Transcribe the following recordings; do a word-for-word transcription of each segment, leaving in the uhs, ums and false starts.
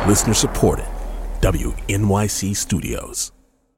Listener supported. W N Y C Studios.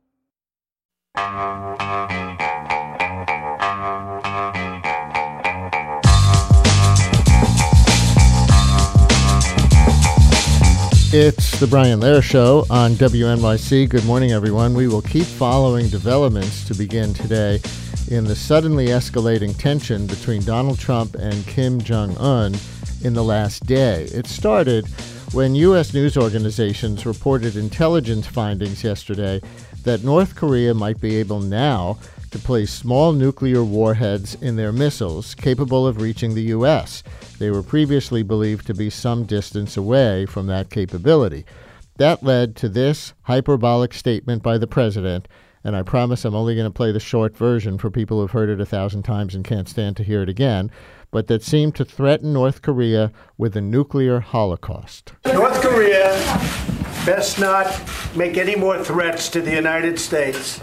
It's the Brian Lehrer Show on W N Y C. Good morning, everyone. We will keep following developments to begin today in the suddenly escalating tension between Donald Trump and Kim Jong-un in the last day. It started when U S news organizations reported intelligence findings yesterday that North Korea might be able now to place small nuclear warheads in their missiles capable of reaching the U S. They were previously believed to be some distance away from that capability. That led to this hyperbolic statement by the president, and I promise I'm only going to play the short version for people who've heard it a thousand times and can't stand to hear it again, but that seemed to threaten North Korea with a nuclear holocaust. North Korea best not make any more threats to the United States.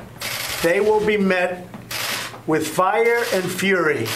They will be met with fire and fury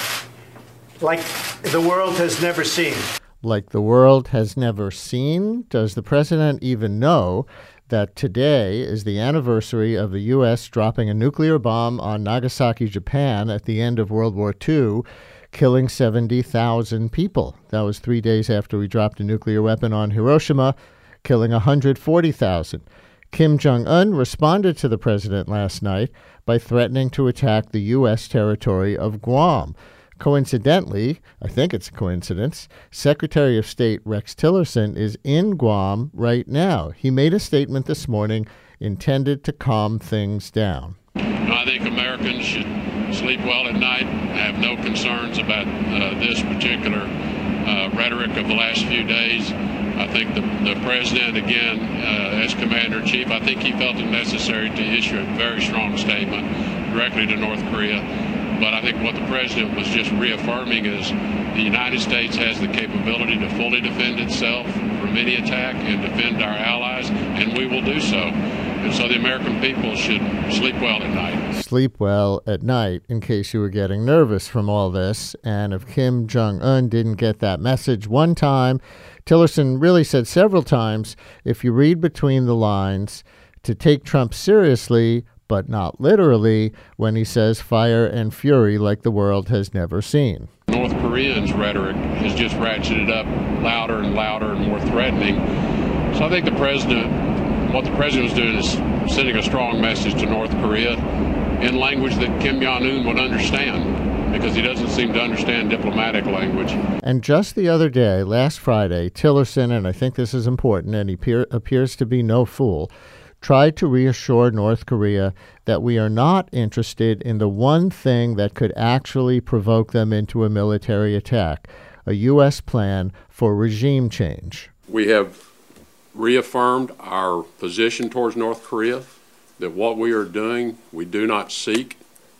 like the world has never seen. Like the world has never seen? Does the president even know that today is the anniversary of the U S dropping a nuclear bomb on Nagasaki, Japan at the end of World War Two, killing seventy thousand people? That was three days after we dropped a nuclear weapon on Hiroshima, killing one hundred forty thousand. Kim Jong-un responded to the president last night by threatening to attack the U S territory of Guam. Coincidentally, I think it's a coincidence, Secretary of State Rex Tillerson is in Guam right now. He made a statement this morning intended to calm things down. I think Americans should sleep well at night. I have no concerns about uh, this particular uh, rhetoric of the last few days. I think the, the president, again, uh, as commander-in-chief, I think he felt it necessary to issue a very strong statement directly to North Korea. But I think what the president was just reaffirming is the United States has the capability to fully defend itself from any attack and defend our allies, and we will do so. And so the American people should sleep well at night. Sleep well at night, in case you were getting nervous from all this. And if Kim Jong-un didn't get that message one time, Tillerson really said several times, if you read between the lines, to take Trump seriously, but not literally, when he says fire and fury like the world has never seen. North Koreans' rhetoric has just ratcheted up louder and louder and more threatening. So I think the president, what the president was doing is sending a strong message to North Korea in language that Kim Jong-un would understand, because he doesn't seem to understand diplomatic language. And just the other day, last Friday, Tillerson, and I think this is important, and he peer, appears to be no fool, tried to reassure North Korea that we are not interested in the one thing that could actually provoke them into a military attack, a U S plan for regime change. We have reaffirmed our position towards North Korea, that what we are doing, we do not seek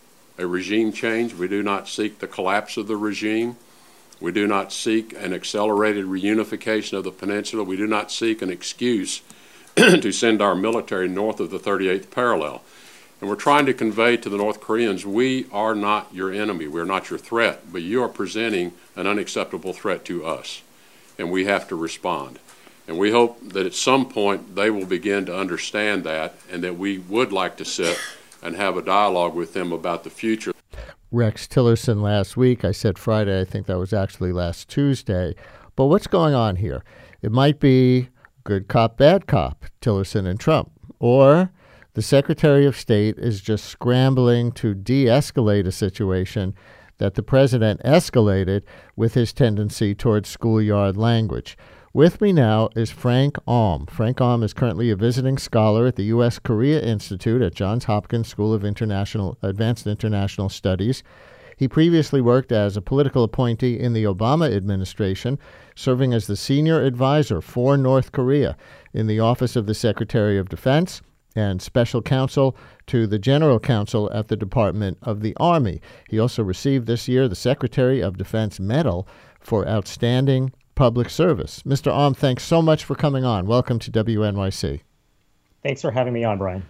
a regime change. We do not seek the collapse of the regime. We do not seek an accelerated reunification of the peninsula. We do not seek an excuse to send our military north of the thirty-eighth parallel. And we're trying to convey to the North Koreans, we are not your enemy, we're not your threat, but you are presenting an unacceptable threat to us, and we have to respond. And we hope that at some point they will begin to understand that, and that we would like to sit and have a dialogue with them about the future. Rex Tillerson last week, I said Friday, I think that was actually last Tuesday. But what's going on here? It might be good cop, bad cop, Tillerson and Trump. Or the Secretary of State is just scrambling to de-escalate a situation that the president escalated with his tendency towards schoolyard language. With me now is Frank Alm. Frank Alm is currently a visiting scholar at the U S Korea Institute at Johns Hopkins School of International Advanced International Studies. He previously worked as a political appointee in the Obama administration, serving as the senior advisor for North Korea in the Office of the Secretary of Defense and special counsel to the General Counsel at the Department of the Army. He also received this year the Secretary of Defense Medal for outstanding public service. Mister Alm, thanks so much for coming on. Welcome to W N Y C. Thanks for having me on, Brian.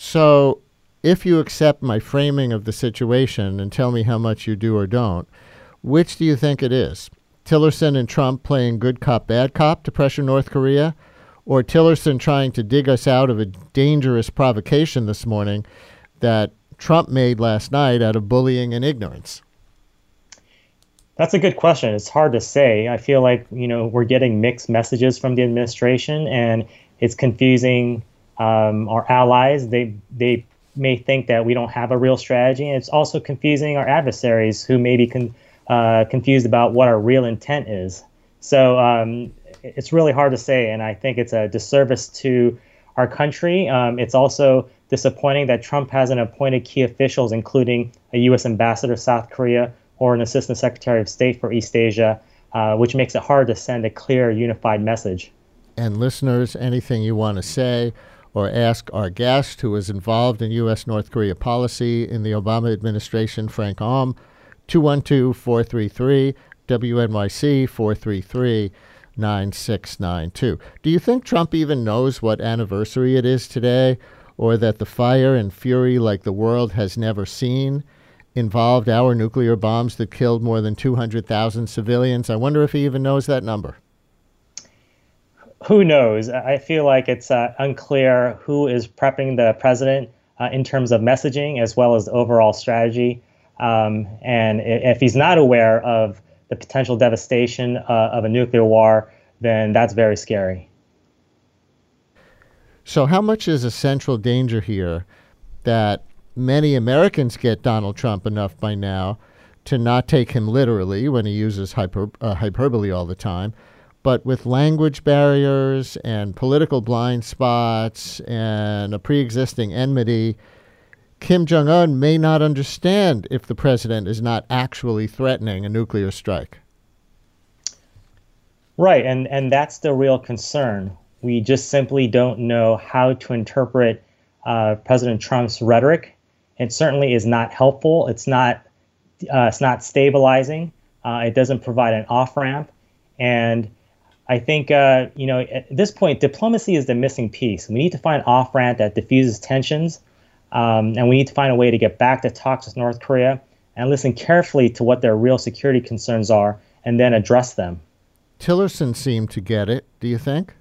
So, if you accept my framing of the situation and tell me how much you do or don't, which do you think it is? Tillerson and Trump playing good cop, bad cop to pressure North Korea? or Tillerson trying to dig us out of a dangerous provocation this morning that Trump made last night out of bullying and ignorance? That's a good question. It's hard to say. I feel like, you know, we're getting mixed messages from the administration, and it's confusing um, our allies. They they may think that we don't have a real strategy, and it's also confusing our adversaries who may be con- uh, confused about what our real intent is. So um, it's really hard to say, and I think it's a disservice to our country. Um, it's also disappointing that Trump hasn't appointed key officials, including a U S ambassador to South Korea or an assistant secretary of state for East Asia, uh, which makes it hard to send a clear, unified message. And listeners, anything you want to say or ask our guest who was involved in U S North Korea policy in the Obama administration, Frank Alm, two one two, four three three, W N Y C, four three three, nine six nine two. Do you think Trump even knows what anniversary it is today, or that the fire and fury like the world has never seen involved our nuclear bombs that killed more than two hundred thousand civilians? I wonder if he even knows that number. Who knows? I feel like it's uh, unclear who is prepping the president uh, in terms of messaging as well as overall strategy. Um, and if he's not aware of the potential devastation uh, of a nuclear war, then that's very scary. So how much is a central danger here that many Americans get Donald Trump enough by now to not take him literally when he uses hyper, uh, hyperbole all the time, but with language barriers and political blind spots and a pre-existing enmity, Kim Jong-un may not understand if the president is not actually threatening a nuclear strike. Right, and, and that's the real concern. We just simply don't know how to interpret uh, President Trump's rhetoric. It certainly is not helpful. It's not uh, it's not stabilizing. Uh, it doesn't provide an off-ramp. And I think, uh, you know, at this point, diplomacy is the missing piece. We need to find an off-ramp that diffuses tensions. Um, and we need to find a way to get back to talks with North Korea and listen carefully to what their real security concerns are and then address them. Tillerson seemed to get it, do you think?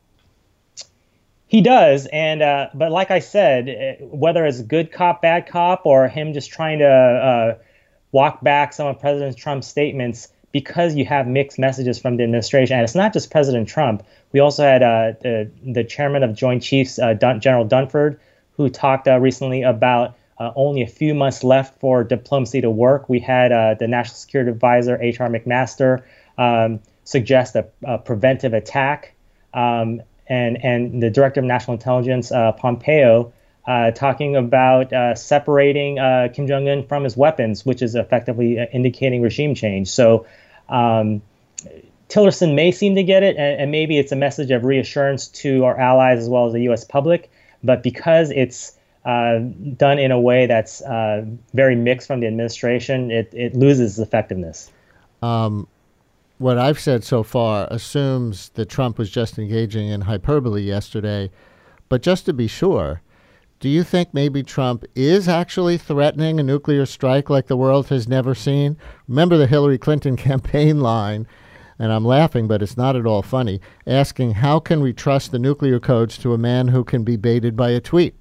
He does, and uh, but like I said, whether it's good cop, bad cop, or him just trying to uh, walk back some of President Trump's statements, because you have mixed messages from the administration, and it's not just President Trump. We also had uh, the, the chairman of Joint Chiefs, uh, Dun- General Dunford, who talked uh, recently about uh, only a few months left for diplomacy to work. We had uh, the National Security Advisor, H R McMaster, um, suggest a, a preventive attack. Um, And, and the Director of National Intelligence, uh, Pompeo, uh, talking about uh, separating uh, Kim Jong-un from his weapons, which is effectively uh, indicating regime change. So um, Tillerson may seem to get it, and, and maybe it's a message of reassurance to our allies as well as the U S public. But because it's uh, done in a way that's uh, very mixed from the administration, it, it loses effectiveness. Um. What I've said so far assumes that Trump was just engaging in hyperbole yesterday. But just to be sure, do you think maybe Trump is actually threatening a nuclear strike like the world has never seen? Remember the Hillary Clinton campaign line, and I'm laughing, but it's not at all funny, asking how can we trust the nuclear codes to a man who can be baited by a tweet?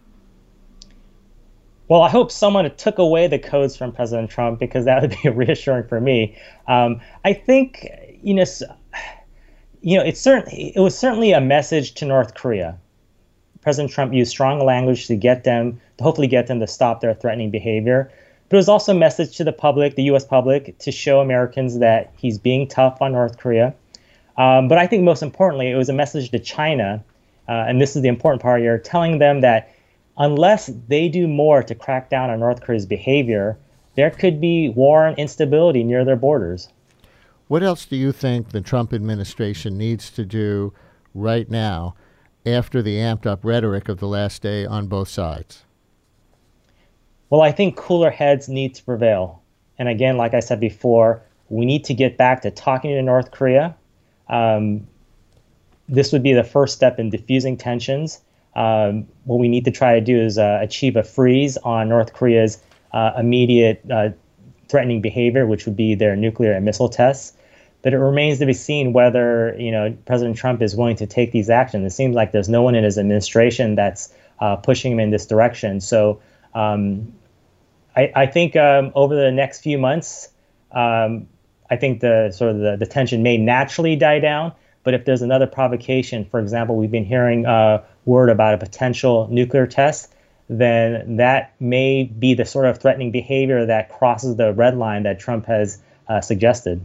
Well, I hope someone took away the codes from President Trump, because that would be reassuring for me. Um, I think, you know, you know, it's certainly it was certainly a message to North Korea. President Trump used strong language to get them, to hopefully get them to stop their threatening behavior. But it was also a message to the public, the U S public, to show Americans that he's being tough on North Korea. Um, but I think most importantly, it was a message to China, uh, and this is the important part here, telling them that unless they do more to crack down on North Korea's behavior, there could be war and instability near their borders. What else do you think the Trump administration needs to do right now after the amped-up rhetoric of the last day on both sides? Well, I think cooler heads need to prevail. And again, like I said before, we need to get back to talking to North Korea. Um, this would be the first step in diffusing tensions. Um, what we need to try to do is uh, achieve a freeze on North Korea's uh, immediate uh, threatening behavior, which would be their nuclear and missile tests. but it remains to be seen whether, you know, President Trump is willing to take these actions. It seems like there's no one in his administration that's uh, pushing him in this direction. So um, I, I think um, over the next few months, um, I think the sort of the, the tension may naturally die down. But if there's another provocation, for example, we've been hearing uh, word about a potential nuclear test, then that may be the sort of threatening behavior that crosses the red line that Trump has uh, suggested.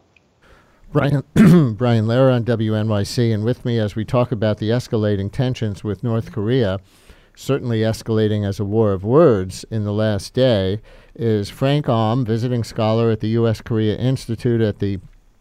Brian, Brian Lehrer on W N Y C, and with me as we talk about the escalating tensions with North Korea, certainly escalating as a war of words in the last day, is Frank Aum, visiting scholar at the U S Korea Institute at the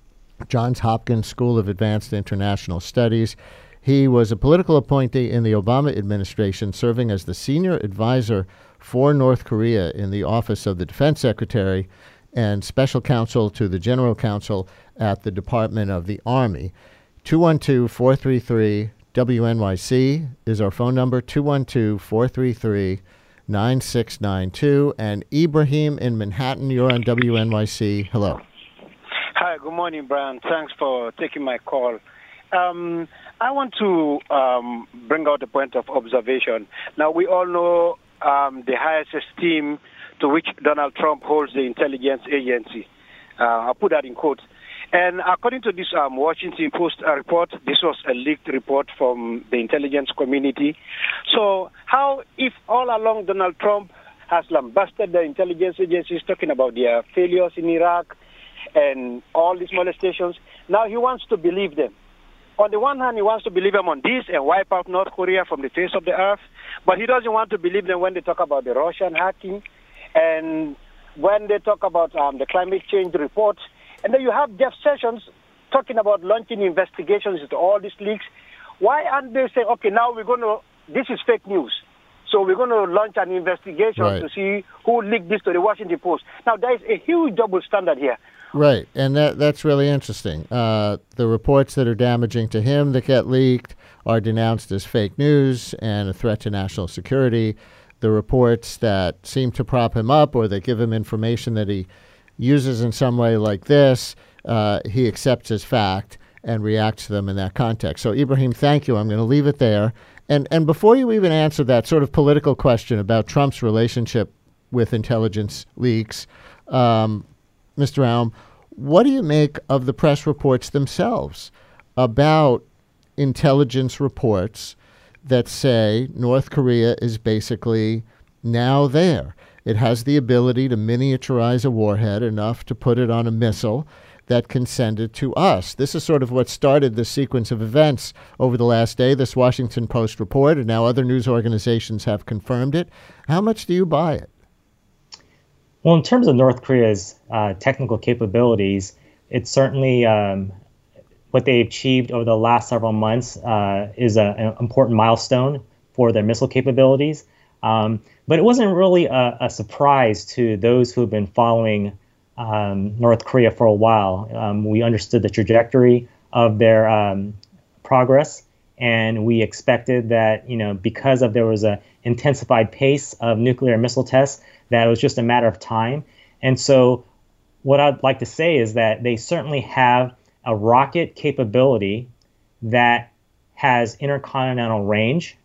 Johns Hopkins School of Advanced International Studies. He was a political appointee in the Obama administration, serving as the senior advisor for North Korea in the Office of the Defense Secretary and special counsel to the General Counsel at the Department of the Army. two one two, four three three, W N Y C is our phone number, two one two, four three three, nine six nine two. And Ibrahim in Manhattan, you're on W N Y C. Hello. Hi, good morning, Brian. Thanks for taking my call. Um, I want to um, bring out a point of observation. Now, we all know um, the highest esteem to which Donald Trump holds the intelligence agency. Uh, I'll put that in quotes. And according to this um, Washington Post uh, report, this was a leaked report from the intelligence community. So how, if all along Donald Trump has lambasted the intelligence agencies, talking about their failures in Iraq and all these molestations, now he wants to believe them. On the one hand, he wants to believe them on this and wipe out North Korea from the face of the earth, but he doesn't want to believe them when they talk about the Russian hacking and when they talk about um, the climate change report. And then you have Jeff Sessions talking about launching investigations into all these leaks. Why aren't they saying, okay, now we're going to, this is fake news, so we're going to launch an investigation right. to see who leaked this to the Washington Post. Now, there is a huge double standard here. Right, and that that's really interesting. Uh, the reports that are damaging to him that get leaked are denounced as fake news and a threat to national security. The reports that seem to prop him up or that give him information that he uses in some way like this, uh, he accepts as fact and reacts to them in that context. So, Ibrahim, thank you. I'm going to leave it there. And and before you even answer that sort of political question about Trump's relationship with intelligence leaks, um, Mister Aum, what do you make of the press reports themselves about intelligence reports that say North Korea is basically now there? It has the ability to miniaturize a warhead enough to put it on a missile that can send it to us. This is sort of what started the sequence of events over the last day, this Washington Post report, and now other news organizations have confirmed it. How much do you buy it? Well, in terms of North Korea's uh, technical capabilities, it's certainly um, what they achieved over the last several months uh, is a, an important milestone for their missile capabilities. Um, but it wasn't really a, a surprise to those who have been following um, North Korea for a while. Um, we understood the trajectory of their um, progress, and we expected that, you know, because of there was a intensified pace of nuclear missile tests, that it was just a matter of time. And so what I'd like to say is that they certainly have a rocket capability that has intercontinental range.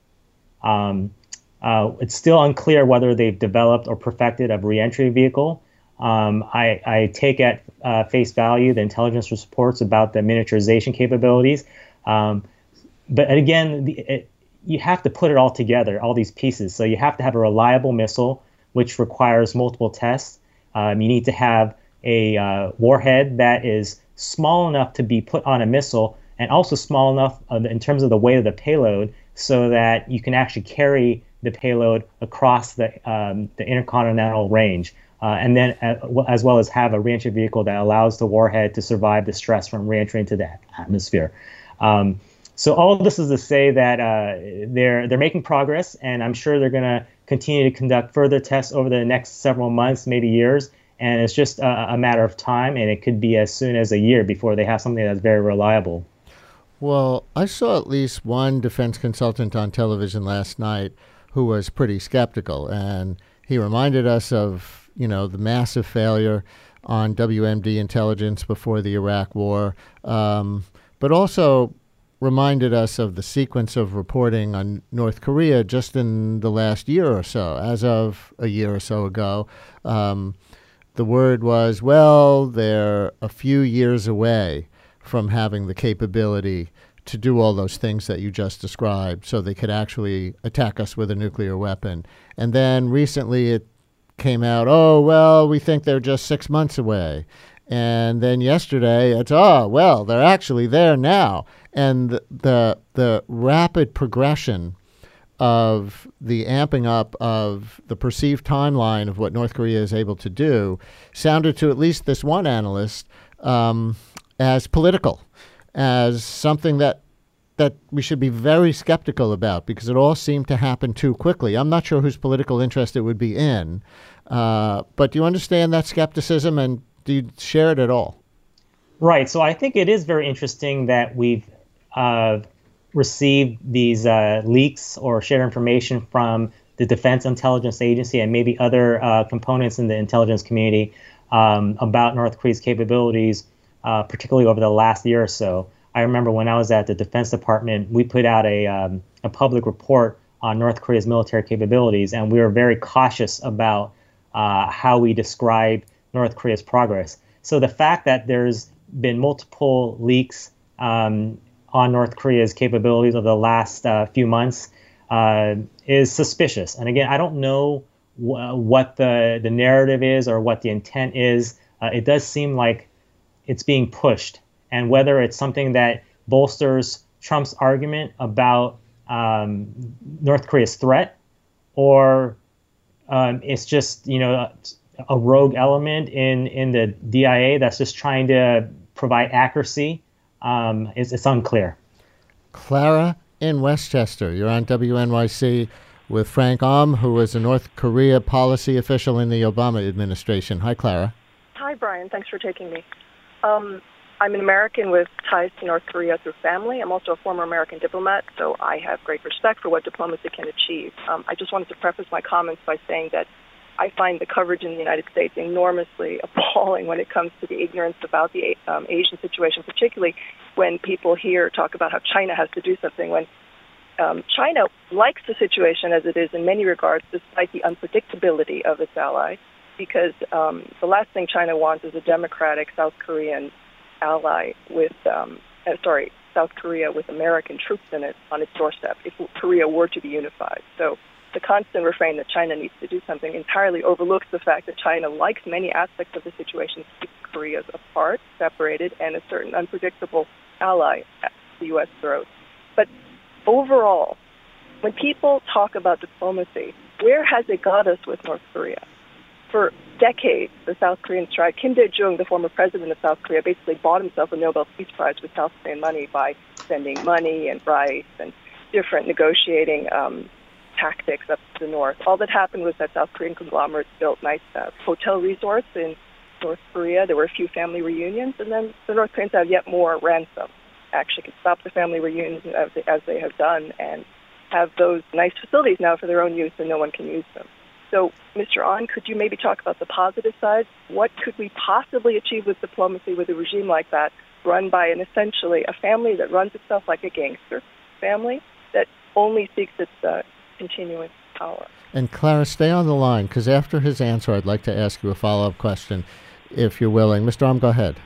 Um, uh, it's still unclear whether they've developed or perfected a reentry vehicle. Um, I, I take at uh, face value the intelligence reports about the miniaturization capabilities. Um, but again, the, it, you have to put it all together, all these pieces. So you have to have a reliable missile, which requires multiple tests. Um, you need to have a uh, warhead that is small enough to be put on a missile and also small enough uh, in terms of the weight of the payload so that you can actually carry the payload across the, um, the intercontinental range. Uh, and then uh, as well as have a reentry vehicle that allows the warhead to survive the stress from reentry into the atmosphere. Um, so all of this is to say that uh, they're they're making progress, and I'm sure they're going to continue to conduct further tests over the next several months, maybe years. And it's just a, a matter of time, and it could be as soon as a year before they have something that's very reliable. Well, I saw at least one defense consultant on television last night who was pretty skeptical, and he reminded us of, you know, the massive failure on W M D Intelligence before the Iraq War, um, but also reminded us of the sequence of reporting on North Korea just in the last year or so. As of a year or so ago, um, the word was, well, they're a few years away from having the capability to do all those things that you just described, so they could actually attack us with a nuclear weapon. And then recently it came out, oh, well, we think they're just six months away. And then yesterday it's, oh, well, they're actually there now. And the, the the rapid progression of the amping up of the perceived timeline of what North Korea is able to do sounded to at least this one analyst um, as political, as something that that we should be very skeptical about, because it all seemed to happen too quickly. I'm not sure whose political interest it would be in, uh, but do you understand that skepticism, and do you share it at all? Right. So I think it is very interesting that we've uh, received these uh, leaks or shared information from the Defense Intelligence Agency and maybe other uh, components in the intelligence community um, about North Korea's capabilities, uh, particularly over the last year or so. I remember when I was at the Defense Department, we put out a, um, a public report on North Korea's military capabilities, and we were very cautious about uh, how we describe North Korea's progress. So the fact that there's been multiple leaks um, on North Korea's capabilities over the last uh, few months uh, is suspicious. And again, I don't know wh- what the, the narrative is or what the intent is. Uh, it does seem like it's being pushed. And whether it's something that bolsters Trump's argument about um, North Korea's threat, or um, it's just, you know, a, a rogue element in, in the D I A that's just trying to provide accuracy, um, it's, it's unclear. Clara in Westchester, you're on W N Y C with Frank Aum, who was a North Korea policy official in the Obama administration. Hi, Clara. Hi, Brian. Thanks for taking me. Um, I'm an American with ties to North Korea through family. I'm also a former American diplomat, so I have great respect for what diplomacy can achieve. Um, I just wanted to preface my comments by saying that I find the coverage in the United States enormously appalling when it comes to the ignorance about the um, Asian situation, particularly when people here talk about how China has to do something, when um, China likes the situation as it is in many regards, despite the unpredictability of its ally, because um, the last thing China wants is a democratic South Korean ally with, um, uh, sorry, South Korea with American troops in it on its doorstep if Korea were to be unified. So the constant refrain that China needs to do something entirely overlooks the fact that China likes many aspects of the situation to keep Korea apart, separated, and a certain unpredictable ally at the U S throat. But overall, when people talk about diplomacy, where has it got us with North Korea? For decades, the South Koreans tried. Kim Dae-jung, the former president of South Korea, basically bought himself a Nobel Peace Prize with South Korean money by sending money and rice and different negotiating um, tactics up to the north. All that happened was that South Korean conglomerates built nice uh, hotel resorts in North Korea. There were a few family reunions, and then the North Koreans have yet more ransom. Actually, could stop the family reunions as they, as they have done and have those nice facilities now for their own use, and no one can use them. So, Mister Ahn, could you maybe talk about the positive side? What could we possibly achieve with diplomacy with a regime like that, run by an essentially a family that runs itself like a gangster family that only seeks its uh, continuing power? And Clara, stay on the line, because after his answer, I'd like to ask you a follow-up question, if you're willing. Mister Aum, go ahead.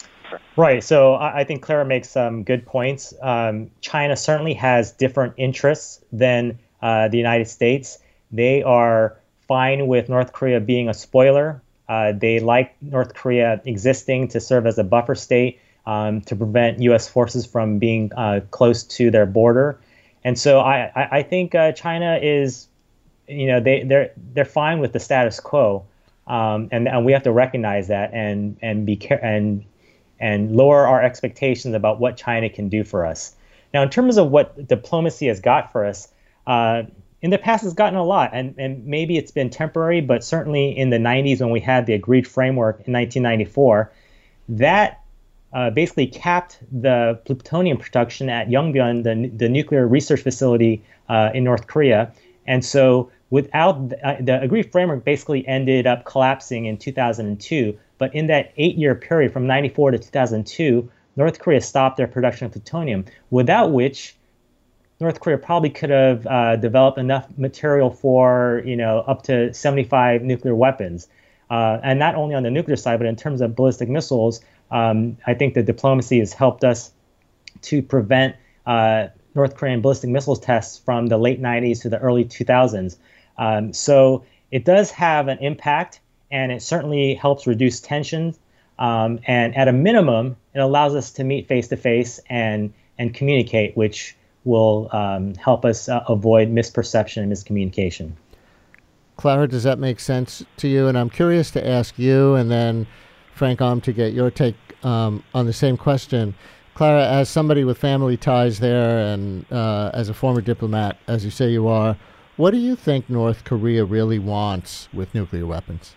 Right. So I think Clara makes some good points. Um, China certainly has different interests than uh, the United States. They are fine with North Korea being a spoiler. Uh, they like North Korea existing to serve as a buffer state um, to prevent U S forces from being uh, close to their border. And so I, I, I think uh, China is, you know, they, they're they're fine with the status quo, um, and, and we have to recognize that and and be care- and and lower our expectations about what China can do for us. Now, in terms of what diplomacy has got for us, uh, in the past, it's gotten a lot, and, and maybe it's been temporary, but certainly in the nineties when we had the agreed framework in nineteen ninety-four, that uh, basically capped the plutonium production at Yongbyon, the, the nuclear research facility uh, in North Korea. And so without the, uh, the agreed framework basically ended up collapsing in two thousand two, But in that eight-year period from ninety-four to two thousand two, North Korea stopped their production of plutonium, without which North Korea probably could have uh, developed enough material for, you know, up to seventy-five nuclear weapons. Uh, and not only on the nuclear side, but in terms of ballistic missiles, um, I think the diplomacy has helped us to prevent uh, North Korean ballistic missiles tests from the late nineties to the early two thousands. Um, so it does have an impact, and it certainly helps reduce tensions. Um, and at a minimum, it allows us to meet face-to-face and, and communicate, which will um, help us uh, avoid misperception and miscommunication. Clara, does that make sense to you? And I'm curious to ask you, and then Frank Alm, to get your take um, on the same question. Clara, as somebody with family ties there and uh, as a former diplomat, as you say you are, what do you think North Korea really wants with nuclear weapons?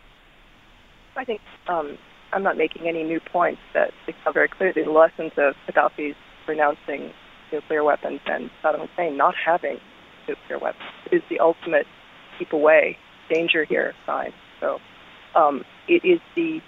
I think um, I'm not making any new points that become very clear. The lessons of Gaddafi's renouncing nuclear weapons and Saddam Hussein not having nuclear weapons is the ultimate keep away danger here sign. So um, it is the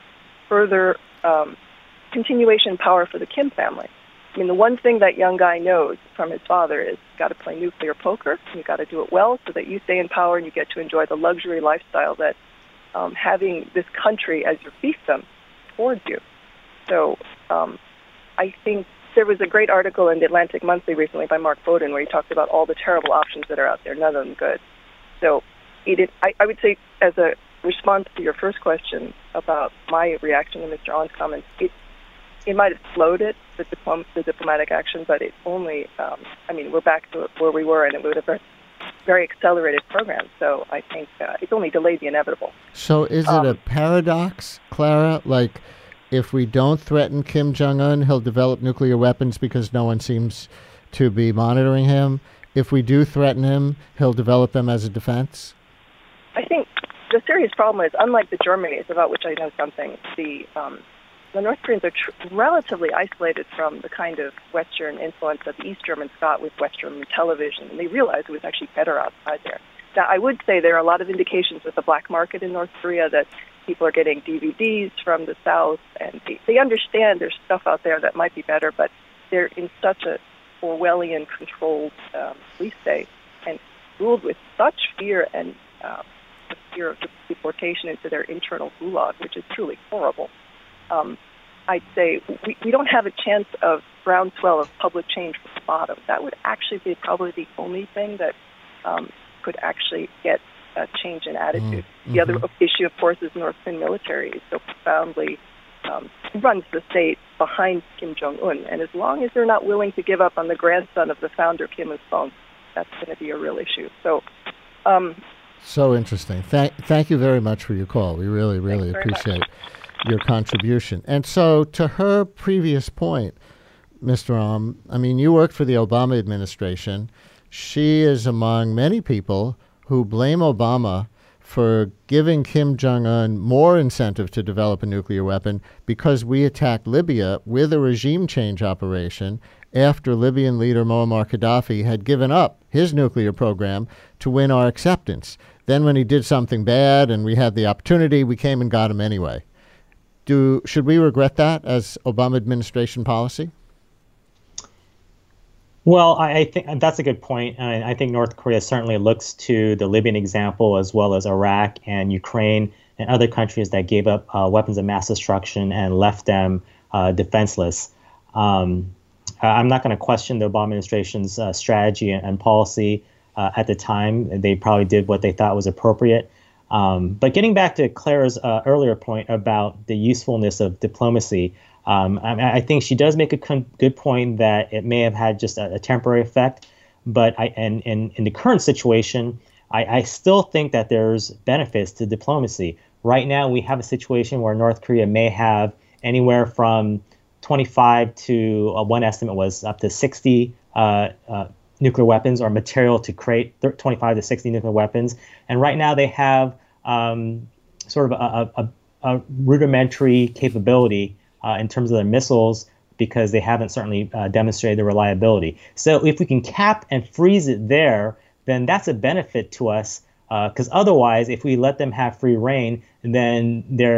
further um, continuation power for the Kim family. I mean, the one thing that young guy knows from his father is you've got to play nuclear poker. You've got to do it well so that you stay in power and you get to enjoy the luxury lifestyle that um, having this country as your fiefdom affords you. So um, I think there was a great article in the Atlantic Monthly recently by Mark Bowden where he talked about all the terrible options that are out there, none of them good. So it is, I, I would say, as a response to your first question about my reaction to Mister On's comments, it, it might have slowed it, the, diplom- the diplomatic action, but it only, um, I mean, we're back to where we were, and it would have been a very accelerated program. So I think uh, it's only delayed the inevitable. So is um, it a paradox, Clara? Like, if we don't threaten Kim Jong-un, he'll develop nuclear weapons because no one seems to be monitoring him. If we do threaten him, he'll develop them as a defense? I think the serious problem is, unlike the Germanys, about which I know something, the um, the North Koreans are tr- relatively isolated from the kind of Western influence that the East Germans got with Western television, and they realized it was actually better outside there. Now, I would say there are a lot of indications with the black market in North Korea that people are getting D V Ds from the South, and they, they understand there's stuff out there that might be better, but they're in such a Orwellian-controlled um, police state and ruled with such fear and uh, the fear of deportation into their internal gulag, which is truly horrible. Um, I'd say we, we don't have a chance of groundswell of public change from the bottom. That would actually be probably the only thing that um, could actually get a change in attitude. Mm-hmm. The other issue, of course, is North Korean military is so profoundly um, runs the state behind Kim Jong-un. And as long as they're not willing to give up on the grandson of the founder, Kim Il-sung, that's going to be a real issue. So, um, so interesting. Thank, thank you very much for your call. We really, really appreciate your contribution. And so, to her previous point, Mister Alm, I mean, you worked for the Obama administration. She is among many people who blame Obama for giving Kim Jong-un more incentive to develop a nuclear weapon because we attacked Libya with a regime change operation after Libyan leader Muammar Gaddafi had given up his nuclear program to win our acceptance. Then when he did something bad and we had the opportunity, we came and got him anyway. Do should we regret that as Obama administration policy? Well, I, I think that's a good point. I, I think North Korea certainly looks to the Libyan example as well as Iraq and Ukraine and other countries that gave up uh, weapons of mass destruction and left them uh, defenseless. Um, I'm not going to question the Obama administration's uh, strategy and, and policy uh, at the time. They probably did what they thought was appropriate. Um, but getting back to Clara's uh, earlier point about the usefulness of diplomacy, Um, I, I think she does make a con- good point that it may have had just a, a temporary effect, but I, and, and in the current situation, I, I still think that there's benefits to diplomacy. Right now, we have a situation where North Korea may have anywhere from twenty-five to uh, one estimate was up to sixty uh, uh, nuclear weapons or material to create twenty-five to sixty nuclear weapons, and right now they have um, sort of a, a, a rudimentary capability Uh, in terms of their missiles, because they haven't certainly uh, demonstrated their reliability. So if we can cap and freeze it there, then that's a benefit to us, because uh, otherwise, if we let them have free reign, then they're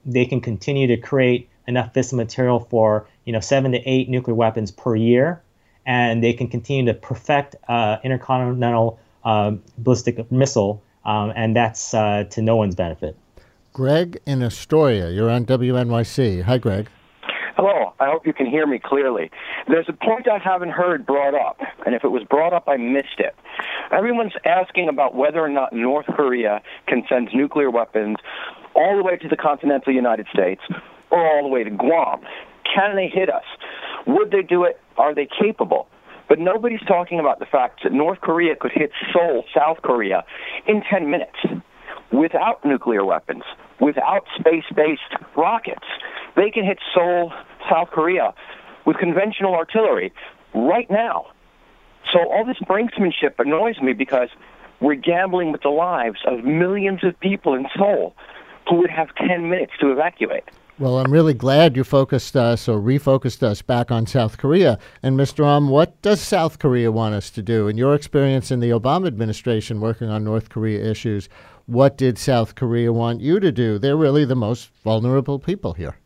they can continue to create enough fissile material for, you know, seven to eight nuclear weapons per year, and they can continue to perfect uh, intercontinental uh, ballistic missile, um, and that's uh, to no one's benefit. Greg in Astoria, you're on W N Y C. Hi, Greg. Hello. I hope you can hear me clearly. There's a point I haven't heard brought up, and if it was brought up, I missed it. Everyone's asking about whether or not North Korea can send nuclear weapons all the way to the continental United States or all the way to Guam. Can they hit us? Would they do it? Are they capable? But nobody's talking about the fact that North Korea could hit Seoul, South Korea, in ten minutes without nuclear weapons, without space-based rockets. They can hit Seoul, South Korea with conventional artillery right now. So all this brinksmanship annoys me because we're gambling with the lives of millions of people in Seoul who would have ten minutes to evacuate. Well, I'm really glad you focused us or refocused us back on South Korea. And Mister Rahm, what does South Korea want us to do? In your experience in the Obama administration working on North Korea issues, what did South Korea want you to do? They're really the most vulnerable people here.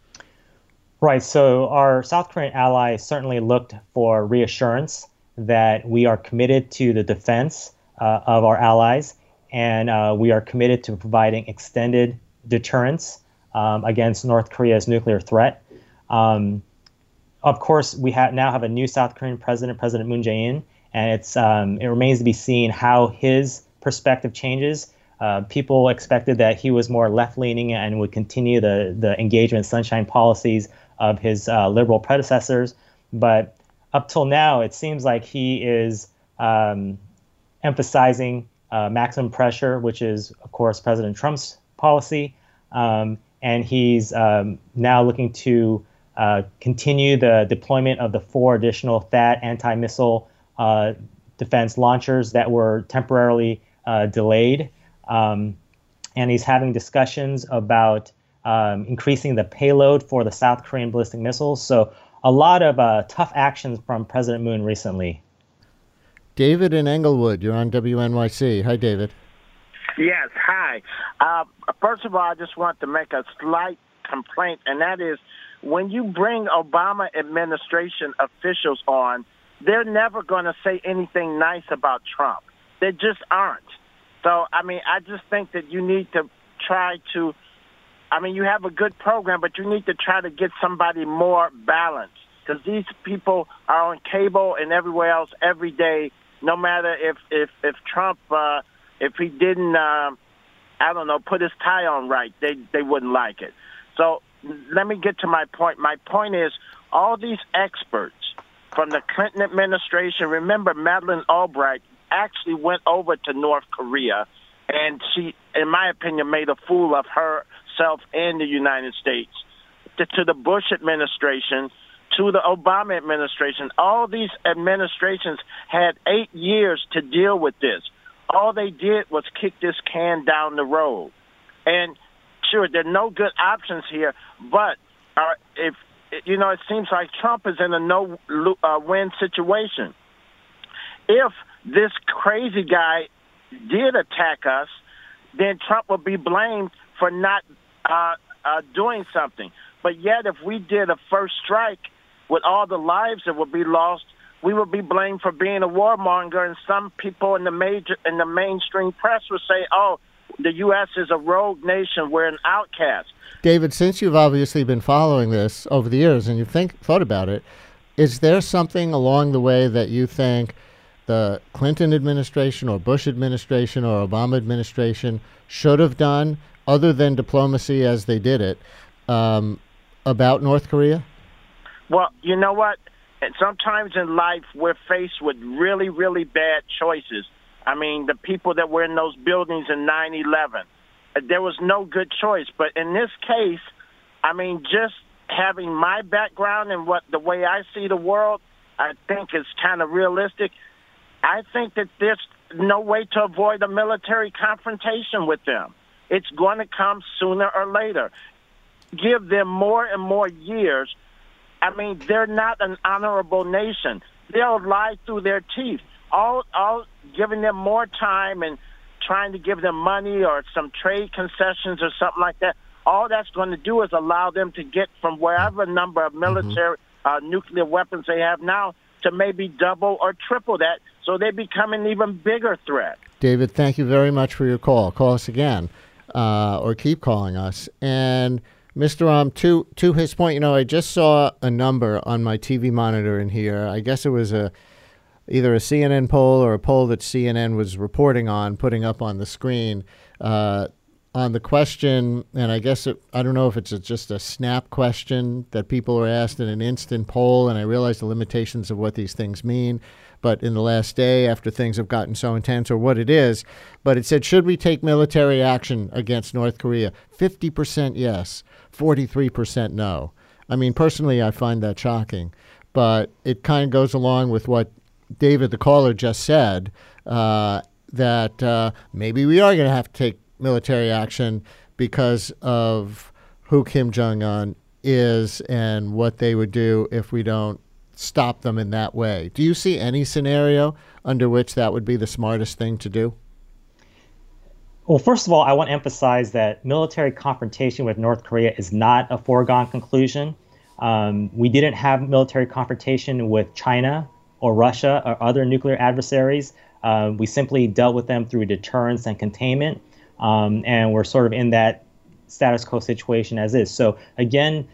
Right. So our South Korean allies certainly looked for reassurance that we are committed to the defense uh, of our allies, and uh, we are committed to providing extended deterrence um, against North Korea's nuclear threat. Um, of course, we have now have a new South Korean president, President Moon Jae-in, and it's um, it remains to be seen how his perspective changes. Uh, people expected that he was more left-leaning and would continue the, the engagement sunshine policies of his uh, liberal predecessors. But up till now, it seems like he is um, emphasizing uh, maximum pressure, which is, of course, President Trump's policy. Um, and he's um, now looking to uh, continue the deployment of the four additional THAAD anti-missile uh, defense launchers that were temporarily uh, delayed. Um, and he's having discussions about um, increasing the payload for the South Korean ballistic missiles. So a lot of uh, tough actions from President Moon recently. David in Englewood, you're on W N Y C. Hi, David. Yes, hi. Uh, first of all, I just want to make a slight complaint, and that is when you bring Obama administration officials on, they're never going to say anything nice about Trump. They just aren't. So, I mean, I just think that you need to try to, I mean, you have a good program, but you need to try to get somebody more balanced, because these people are on cable and everywhere else every day, no matter if, if, if Trump, uh, if he didn't, uh, I don't know, put his tie on right, they, they wouldn't like it. So let me get to my point. My point is all these experts from the Clinton administration, remember Madeleine Albright actually went over to North Korea, and she, in my opinion, made a fool of herself and the United States. To, to the Bush administration, to the Obama administration, all these administrations had eight years to deal with this. All they did was kick this can down the road. And sure, there are no good options here, but uh, if you know, it seems like Trump is in a no-win uh, situation. If this crazy guy did attack us, then Trump would be blamed for not uh, uh, doing something. But yet, if we did a first strike with all the lives that would be lost, we would be blamed for being a warmonger, and some people in the major in the mainstream press would say, "Oh, the U S is a rogue nation. We're an outcast." David, since you've obviously been following this over the years and you've think, thought about it, is there something along the way that you think the Clinton administration or Bush administration or Obama administration should have done, other than diplomacy as they did it, um, about North Korea? Well, you know what? Sometimes in life we're faced with really, really bad choices. I mean, the people that were in those buildings in nine eleven, there was no good choice. But in this case, I mean, just having my background and what the way I see the world, I think is kind of realistic. I think that there's no way to avoid a military confrontation with them. It's going to come sooner or later. Give them more and more years. I mean, they're not an honorable nation. They'll lie through their teeth. All, all giving them more time and trying to give them money or some trade concessions or something like that, all that's going to do is allow them to get from wherever number of military mm-hmm. uh, nuclear weapons they have now to maybe double or triple that, so they become an even bigger threat. David, thank you very much for your call. Call us again, uh, or keep calling us. And Mister Rahm, to to his point, you know, I just saw a number on my T V monitor in here. I guess it was a either a C N N poll or a poll that C N N was reporting on, putting up on the screen, uh, on the question, and I guess it, I don't know if it's a, just a snap question that people are asked in an instant poll, and I realize the limitations of what these things mean, but in the last day after things have gotten so intense, or what it is, but it said, should we take military action against North Korea? fifty percent yes, forty-three percent no. I mean, personally, I find that shocking, but it kind of goes along with what David, the caller, just said, uh, that uh, maybe we are going to have to take military action because of who Kim Jong-un is and what they would do if we don't stop them in that way. Do you see any scenario under which that would be the smartest thing to do? Well, first of all, I want to emphasize that military confrontation with North Korea is not a foregone conclusion. Um, we didn't have military confrontation with China or Russia or other nuclear adversaries. Uh, we simply dealt with them through deterrence and containment. Um, and we're sort of in that status quo situation as is. So again,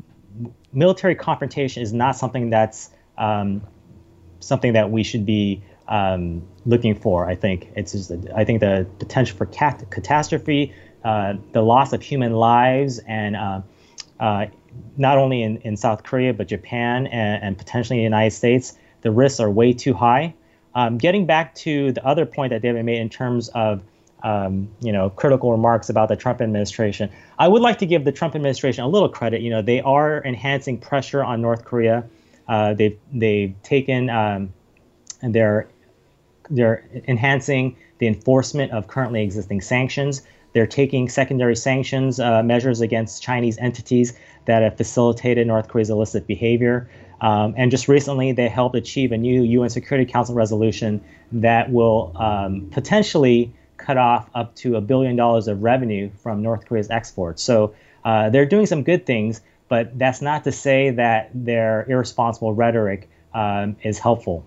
military confrontation is not something that's um, something that we should be um, looking for. I think it's just, I think the potential for cat- catastrophe, uh, the loss of human lives, and uh, uh, not only in, in South Korea but Japan and, and potentially the United States, the risks are way too high. Um, getting back to the other point that David made in terms of Um, you know, critical remarks about the Trump administration, I would like to give the Trump administration a little credit. You know, they are enhancing pressure on North Korea. Uh, they've they've taken um, and they're they're enhancing the enforcement of currently existing sanctions. They're taking secondary sanctions uh, measures against Chinese entities that have facilitated North Korea's illicit behavior. Um, and just recently, they helped achieve a new U N Security Council resolution that will um, potentially cut off up to a billion dollars of revenue from North Korea's exports. So uh, they're doing some good things, but that's not to say that their irresponsible rhetoric um, is helpful.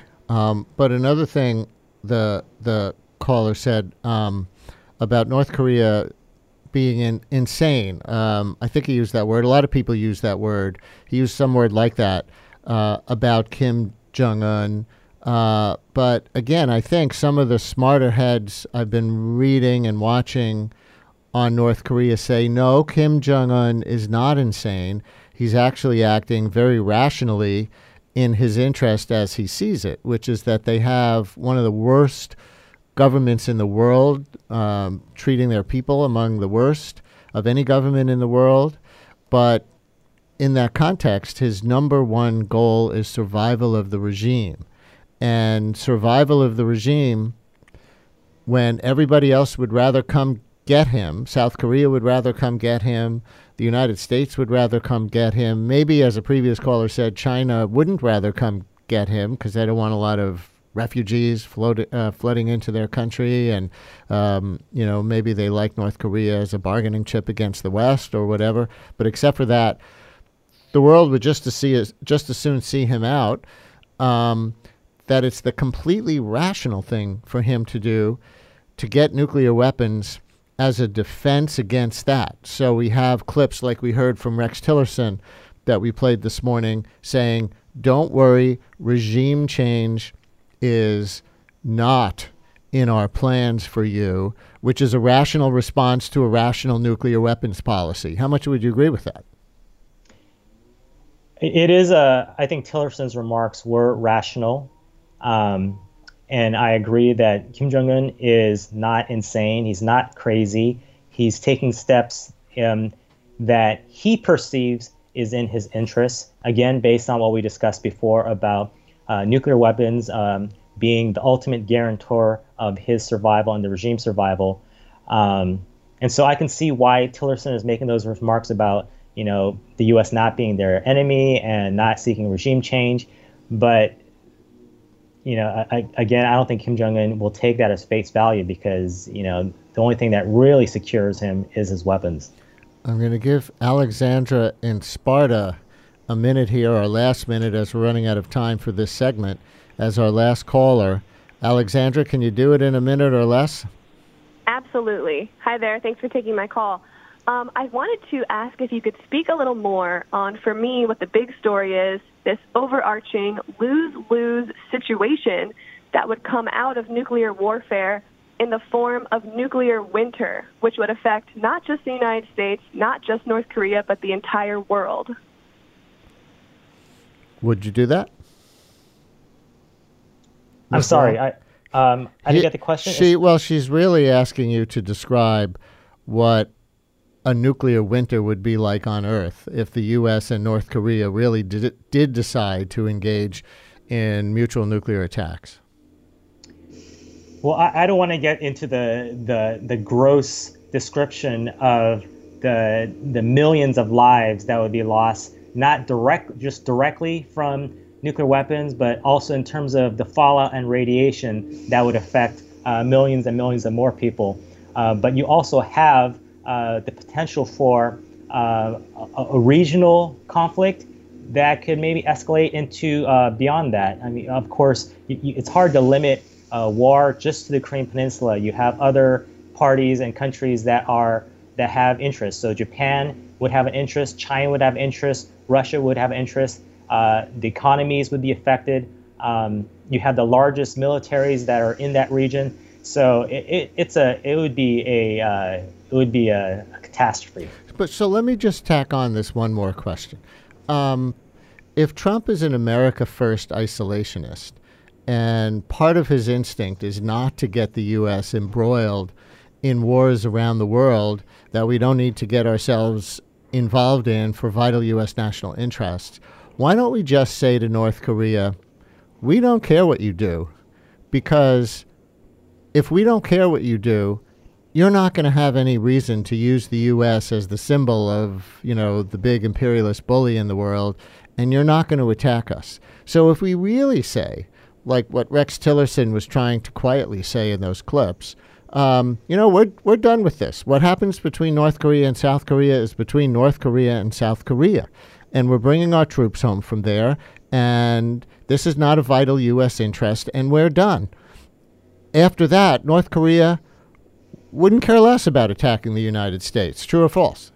Um, but another thing the the caller said um, about North Korea being in, insane, um, I think he used that word. A lot of people use that word. He used some word like that uh, about Kim Jong-un. Uh, but again, I think some of the smarter heads I've been reading and watching on North Korea say, no, Kim Jong-un is not insane. He's actually acting very rationally in his interest as he sees it, which is that they have one of the worst governments in the world, um, treating their people among the worst of any government in the world. But in that context, his number one goal is survival of the regime. And survival of the regime, when everybody else would rather come get him, South Korea would rather come get him, the United States would rather come get him, maybe, as a previous caller said, China wouldn't rather come get him because they don't want a lot of refugees float, uh, flooding into their country, and um, you know, maybe they like North Korea as a bargaining chip against the West or whatever. But except for that, the world would just to see us, just as soon see him out. Um, that it's the completely rational thing for him to do to get nuclear weapons as a defense against that. So we have clips like we heard from Rex Tillerson that we played this morning saying, don't worry, regime change is not in our plans for you, which is a rational response to a rational nuclear weapons policy. How much would you agree with that? It is a, I think Tillerson's remarks were rational. Um, and I agree that Kim Jong-un is not insane. He's not crazy. He's taking steps um, that he perceives is in his interests, again, based on what we discussed before about uh, nuclear weapons um, being the ultimate guarantor of his survival and the regime's survival. Um, and so I can see why Tillerson is making those remarks about, you know, the U S not being their enemy and not seeking regime change. But You know, I, again, I don't think Kim Jong-un will take that as face value because, you know, the only thing that really secures him is his weapons. I'm going to give Alexandra in Sparta a minute here, our last minute, as we're running out of time for this segment, as our last caller. Alexandra, can you do it in a minute or less? Absolutely. Hi there. Thanks for taking my call. Um, I wanted to ask if you could speak a little more on, for me, what the big story is, this overarching lose-lose situation that would come out of nuclear warfare in the form of nuclear winter, which would affect not just the United States, not just North Korea, but the entire world. Would you do that? I'm sorry. I um, I didn't get the question. She, well, she's really asking you to describe what a nuclear winter would be like on Earth if the U S and North Korea really did, did decide to engage in mutual nuclear attacks. Well, I, I don't want to get into the, the the gross description of the the millions of lives that would be lost, not direct just directly from nuclear weapons, but also in terms of the fallout and radiation that would affect uh, millions and millions of more people. Uh, but you also have uh, the potential for uh, a, a regional conflict that could maybe escalate into uh, beyond that. I mean, of course, you, you, it's hard to limit uh, war just to the Korean Peninsula. You have other parties and countries that are that have interests. So Japan would have an interest, China would have interest, Russia would have interest. Uh, the economies would be affected. Um, you have the largest militaries that are in that region. So it, it, it's a it would be a uh, it would be a, a catastrophe. But so let me just tack on this one more question. Um, if Trump is an America First isolationist, and part of his instinct is not to get the U S embroiled in wars around the world that we don't need to get ourselves involved in for vital U S national interests, why don't we just say to North Korea, we don't care what you do, because if we don't care what you do, you're not going to have any reason to use the U S as the symbol of, you know, the big imperialist bully in the world, and you're not going to attack us. So if we really say, like what Rex Tillerson was trying to quietly say in those clips, um, you know, we're we're done with this. What happens between North Korea and South Korea is between North Korea and South Korea. And we're bringing our troops home from there, and this is not a vital U S interest, and we're done. After that, North Korea wouldn't care less about attacking the United States. True or false?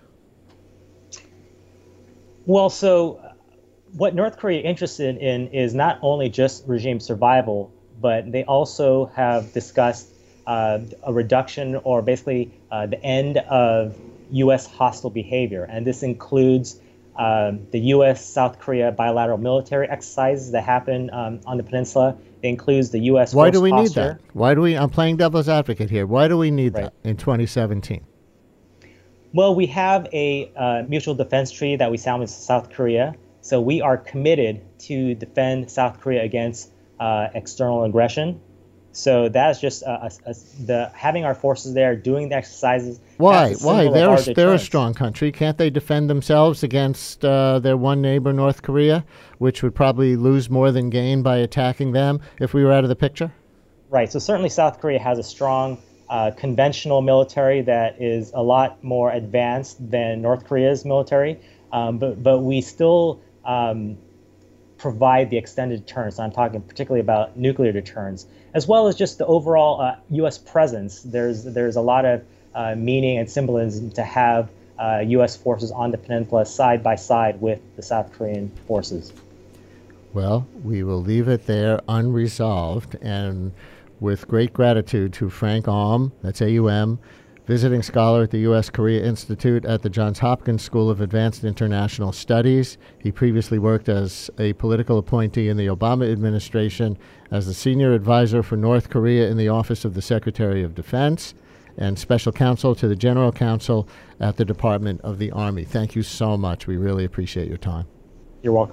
Well, so what North Korea is interested in is not only just regime survival, but they also have discussed uh, a reduction or basically uh, the end of U S hostile behavior. And this includes um, the U S South Korea bilateral military exercises that happen um, on the peninsula. It includes the U S Why do we posture. need that? Why do we? I'm playing devil's advocate here. Why do we need Right. that in twenty seventeen? Well, we have a uh, mutual defense treaty that we signed with South Korea. So we are committed to defend South Korea against uh, external aggression. So that's just uh, a, a, the having our forces there, doing the exercises. Why? that's a Why? symbol of They're our a, they're a deterrence. strong country. Can't they defend themselves against uh, their one neighbor, North Korea, which would probably lose more than gain by attacking them if we were out of the picture? Right. So certainly South Korea has a strong uh, conventional military that is a lot more advanced than North Korea's military. Um, but but we still um, provide the extended deterrence. I'm talking particularly about nuclear deterrence, as well as just the overall uh, U S presence. There's there's a lot of uh, meaning and symbolism to have uh, U S forces on the peninsula side by side with the South Korean forces. Well, we will leave it there unresolved, and with great gratitude to Frank Aum, that's A U M, visiting scholar at the U S Korea Institute at the Johns Hopkins School of Advanced International Studies. He previously worked as a political appointee in the Obama administration as the senior advisor for North Korea in the Office of the Secretary of Defense and special counsel to the General Counsel at the Department of the Army. Thank you so much. We really appreciate your time. You're welcome.